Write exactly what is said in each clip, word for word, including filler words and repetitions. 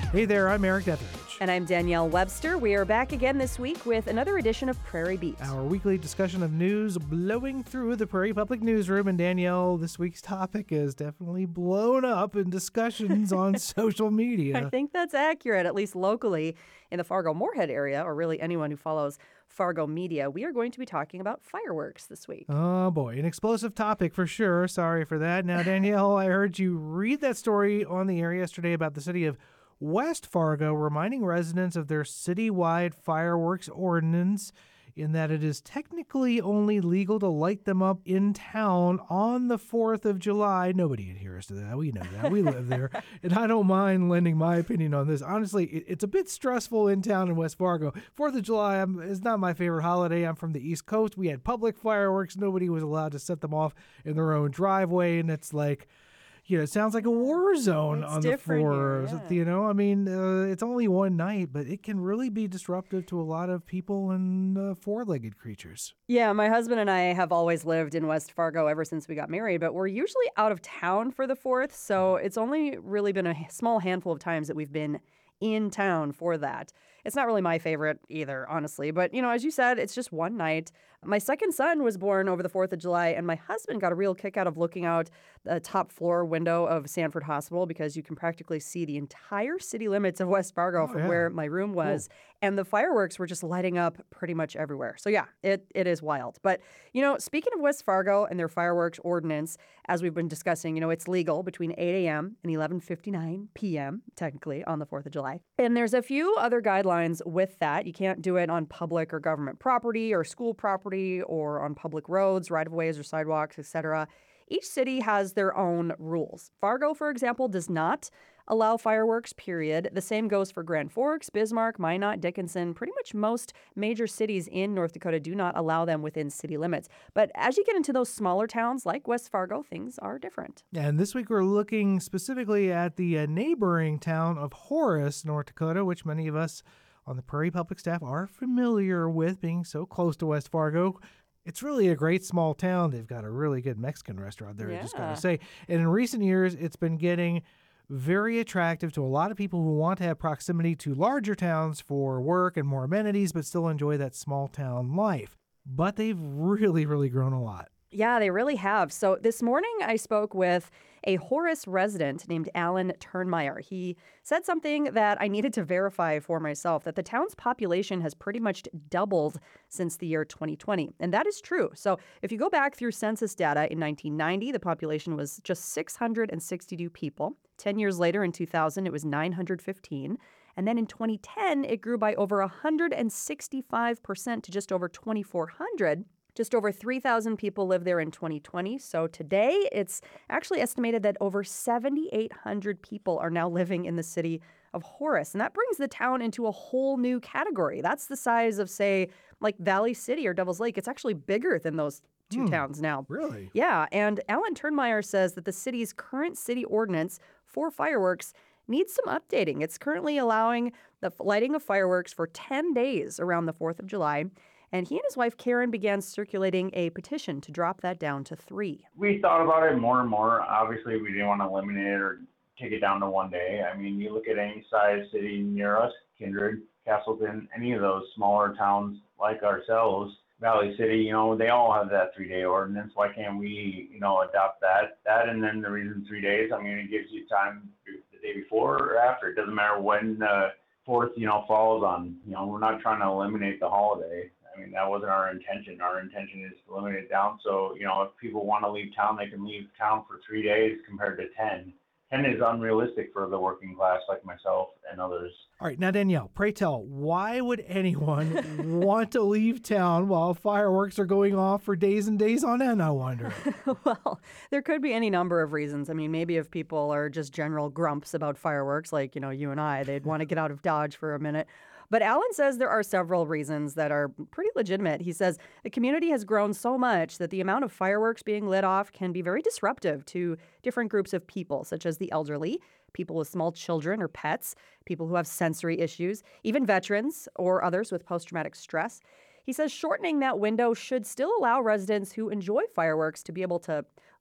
Hey there, I'm Eric Etheridge. And I'm Danielle Webster. We are back again this week with another edition of Prairie Beat. Our weekly discussion of news blowing through the Prairie Public Newsroom. And Danielle, this week's topic is definitely blown up in discussions on social media. I think that's accurate, at least locally in the Fargo-Moorhead area, or really anyone who follows Fargo media. We are going to be talking about fireworks this week. Oh, boy. An explosive topic for sure. Sorry for that. Now, Danielle, I heard you read that story on the air yesterday about the city of West Fargo reminding residents of their citywide fireworks ordinance in that it is technically only legal to light them up in town on the fourth of July. Nobody adheres to that. We know that. We live there. And I don't mind lending my opinion on this. Honestly, it, it's a bit stressful in town in West Fargo. fourth of July I'm, is not my favorite holiday. I'm from the East Coast. We had public fireworks. Nobody was allowed to set them off in their own driveway. And it's like, you know, it sounds like a war zone it's on the floor. Yeah. You know, I mean, uh, it's only one night, but it can really be disruptive to a lot of people and uh, four-legged creatures. Yeah, my husband and I have always lived in West Fargo ever since we got married, but we're usually out of town for the fourth, so it's only really been a small handful of times that we've been in town for that. It's not really my favorite either, honestly. But, you know, as you said, it's just one night. My second son was born over the fourth of July, and my husband got a real kick out of looking out the top floor window of Sanford Hospital because you can practically see the entire city limits of West Fargo oh, from yeah. where my room was. Cool. And the fireworks were just lighting up pretty much everywhere. So, yeah, it, it is wild. But, you know, speaking of West Fargo and their fireworks ordinance, as we've been discussing, you know, it's legal between eight a.m. and eleven fifty-nine p.m., technically, on the fourth of July. And there's a few other guidelines with that. You can't do it on public or government property or school property or on public roads, right-of-ways or sidewalks, et cetera. Each city has their own rules. Fargo, for example, does not allow fireworks, period. The same goes for Grand Forks, Bismarck, Minot, Dickinson. Pretty much most major cities in North Dakota do not allow them within city limits. But as you get into those smaller towns like West Fargo, things are different. And this week we're looking specifically at the uh, neighboring town of Horace, North Dakota, which many of us on the Prairie Public staff are familiar with, being so close to West Fargo. It's really a great small town. They've got a really good Mexican restaurant there, yeah. I just got to say. And in recent years, it's been getting very attractive to a lot of people who want to have proximity to larger towns for work and more amenities, but still enjoy that small town life. But they've really, really grown a lot. Yeah, they really have. So this morning I spoke with a Horace resident named Alan Turnmeyer. He said something that I needed to verify for myself, that the town's population has pretty much doubled since the year twenty twenty. And that is true. So if you go back through census data in nineteen ninety, the population was just six hundred sixty-two people. Ten years later, in two thousand, it was nine hundred fifteen. And then in twenty ten, it grew by over one hundred sixty-five percent to just over twenty-four hundred. Just over three thousand people live there in twenty twenty. So today, it's actually estimated that over seven thousand eight hundred people are now living in the city of Horace. And that brings the town into a whole new category. That's the size of, say, like Valley City or Devil's Lake. It's actually bigger than those two hmm, towns now. Really? Yeah. And Alan Turnmeyer says that the city's current city ordinance for fireworks needs some updating. It's currently allowing the lighting of fireworks for ten days around the fourth of July. And he and his wife, Karen, began circulating a petition to drop that down to three. We thought about it more and more. Obviously, we didn't want to eliminate it or take it down to one day. I mean, you look at any size city near us, Kindred, Castleton, any of those smaller towns like ourselves, Valley City, you know, they all have that three-day ordinance. Why can't we, you know, adopt that? That and then the reason three days, I mean, it gives you time the day before or after. It doesn't matter when the fourth, you know, falls on. You know, we're not trying to eliminate the holiday. I mean, that wasn't our intention. Our intention is to limit it down. So, you know, if people want to leave town, they can leave town for three days compared to ten. ten is unrealistic for the working class like myself and others. All right. Now, Danielle, pray tell, why would anyone want to leave town while fireworks are going off for days and days on end, I wonder? Well, there could be any number of reasons. I mean, maybe if people are just general grumps about fireworks, like, you know, you and I, they'd want to get out of Dodge for a minute. But Alan says there are several reasons that are pretty legitimate. He says the community has grown so much that the amount of fireworks being lit off can be very disruptive to different groups of people, such as the elderly, people with small children or pets, people who have sensory issues, even veterans or others with post-traumatic stress. He says shortening that window should still allow residents who enjoy fireworks to be able to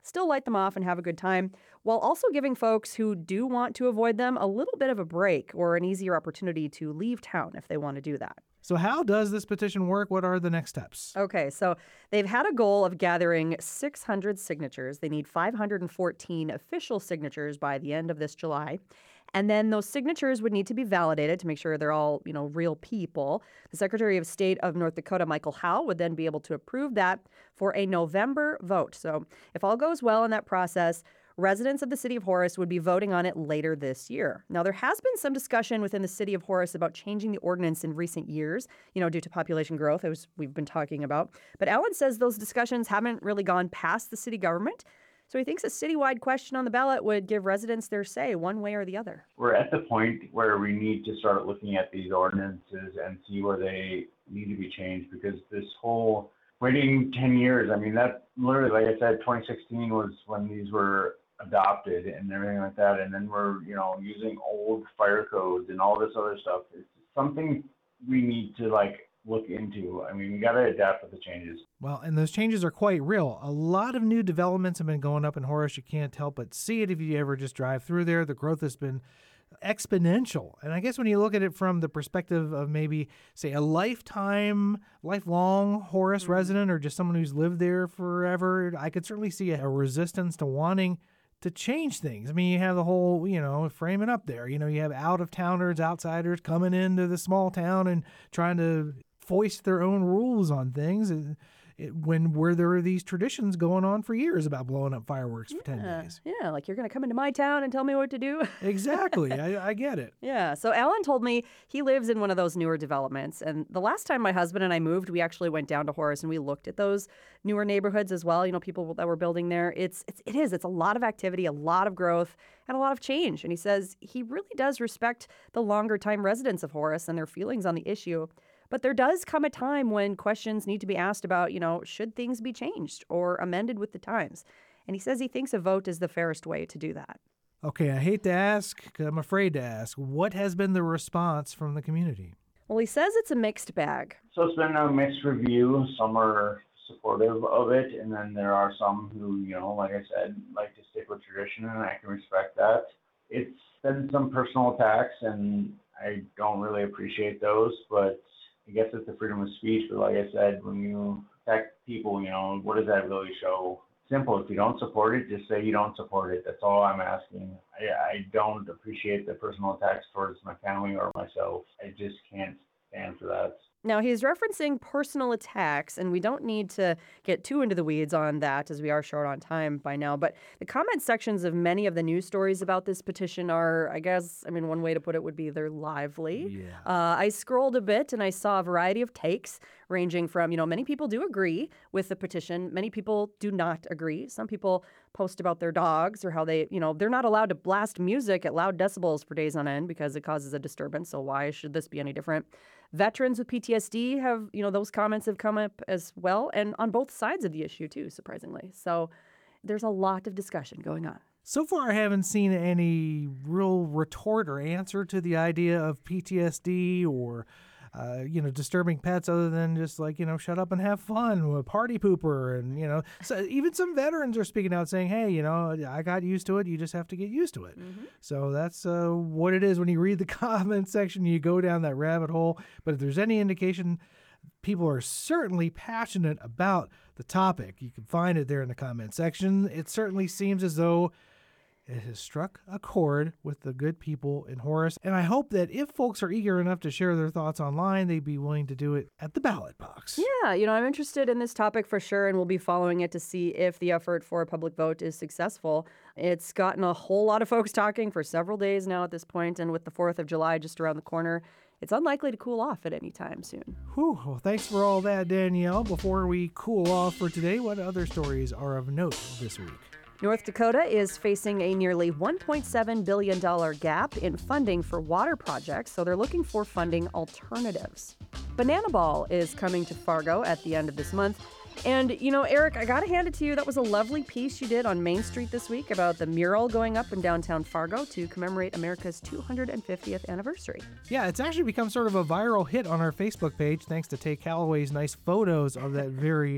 still light them off and have a good time, while also giving folks who do want to avoid them a little bit of a break or an easier opportunity to leave town if they want to do that. So how does this petition work? What are the next steps? Okay, so they've had a goal of gathering six hundred signatures. They need five hundred fourteen official signatures by the end of this July. And then those signatures would need to be validated to make sure they're all, you know, real people. The Secretary of State of North Dakota, Michael Howe, would then be able to approve that for a November vote. So if all goes well in that process, residents of the city of Horace would be voting on it later this year. Now, there has been some discussion within the city of Horace about changing the ordinance in recent years, you know, due to population growth, as we've been talking about. But Alan says those discussions haven't really gone past the city government. So he thinks a citywide question on the ballot would give residents their say one way or the other. We're at the point where we need to start looking at these ordinances and see where they need to be changed, because this whole waiting ten years, I mean, that literally, like I said, twenty sixteen was when these were adopted and everything like that. And then we're, you know, using old fire codes and all this other stuff. It's something we need to like look into. I mean, we got to adapt with the changes. Well, and those changes are quite real. A lot of new developments have been going up in Horace. You can't help but see it if you ever just drive through there. The growth has been exponential. And I guess when you look at it from the perspective of maybe, say, a lifetime, lifelong Horace mm-hmm. resident, or just someone who's lived there forever, I could certainly see a resistance to wanting to change things. I mean, you have the whole, you know, framing up there. You know, you have out-of-towners, outsiders coming into the small town and trying to foist their own rules on things. It, it, when where there are these traditions going on for years about blowing up fireworks for yeah, ten days. Yeah, like you're going to come into my town and tell me what to do. Exactly. I, I get it. Yeah. So Alan told me he lives in one of those newer developments. And the last time my husband and I moved, we actually went down to Horace and we looked at those newer neighborhoods as well. You know, people that were building there. It's, it's it is. It's a lot of activity, a lot of growth, and a lot of change. And he says he really does respect the longer time residents of Horace and their feelings on the issue. But there does come a time when questions need to be asked about, you know, should things be changed or amended with the times? And he says he thinks a vote is the fairest way to do that. Okay, I hate to ask, I'm afraid to ask. What has been the response from the community? Well, he says it's a mixed bag. So it's been a mixed review. Some are supportive of it, and then there are some who, you know, like I said, like to stick with tradition, and I can respect that. It's been some personal attacks, and I don't really appreciate those, but I guess it's the freedom of speech. But like I said, when you attack people, you know, what does that really show? Simple. If you don't support it, just say you don't support it. That's all I'm asking. I, I don't appreciate the personal attacks towards my family or myself. I just can't stand for that. Now, he's referencing personal attacks, and we don't need to get too into the weeds on that as we are short on time by now. But the comment sections of many of the news stories about this petition are, I guess, I mean, one way to put it would be they're lively. Yeah. Uh, I scrolled a bit and I saw a variety of takes ranging from, you know, many people do agree with the petition. Many people do not agree. Some people post about their dogs or how they, you know, they're not allowed to blast music at loud decibels for days on end because it causes a disturbance. So why should this be any different? Veterans with P T S D have, you know, those comments have come up as well, and on both sides of the issue too, surprisingly. So there's a lot of discussion going on. So far, I haven't seen any real retort or answer to the idea of P T S D or, uh, you know, disturbing pets, other than just like, you know, shut up and have fun, a party pooper. And, you know, so even some veterans are speaking out saying, hey, you know, I got used to it. You just have to get used to it. Mm-hmm. So that's uh, what it is. When you read the comment section, you go down that rabbit hole. But if there's any indication, people are certainly passionate about the topic. You can find it there in the comment section. It certainly seems as though it has struck a chord with the good people in Horace. And I hope that if folks are eager enough to share their thoughts online, they'd be willing to do it at the ballot box. Yeah, you know, I'm interested in this topic for sure, and we'll be following it to see if the effort for a public vote is successful. It's gotten a whole lot of folks talking for several days now at this point, and with the fourth of July just around the corner, it's unlikely to cool off at any time soon. Whew, well, thanks for all that, Danielle. Before we cool off for today, what other stories are of note this week? North Dakota is facing a nearly one point seven billion dollars gap in funding for water projects, so they're looking for funding alternatives. Banana Ball is coming to Fargo at the end of this month. And, you know, Eric, I got to hand it to you. That was a lovely piece you did on Main Street this week about the mural going up in downtown Fargo to commemorate America's two hundred fiftieth anniversary. Yeah, it's actually become sort of a viral hit on our Facebook page, thanks to Tay Calloway's nice photos of that very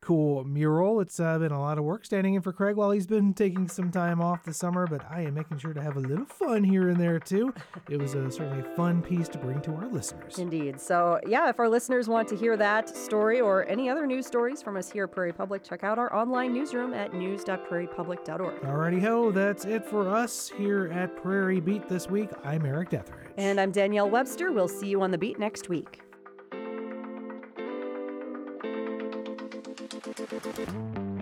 cool mural. It's uh, been a lot of work standing in for Craig while he's been taking some time off this summer, but I am making sure to have a little fun here and there too. It was a, certainly a fun piece to bring to our listeners. Indeed. So, yeah, if our listeners want to hear that story or any other news stories from us here at Prairie Public, check out our online newsroom at news dot prairie public dot org. Alrighty ho, that's it for us here at Prairie Beat this week. I'm Eric Detheridge. And I'm Danielle Webster. We'll see you on the beat next week. Thank you.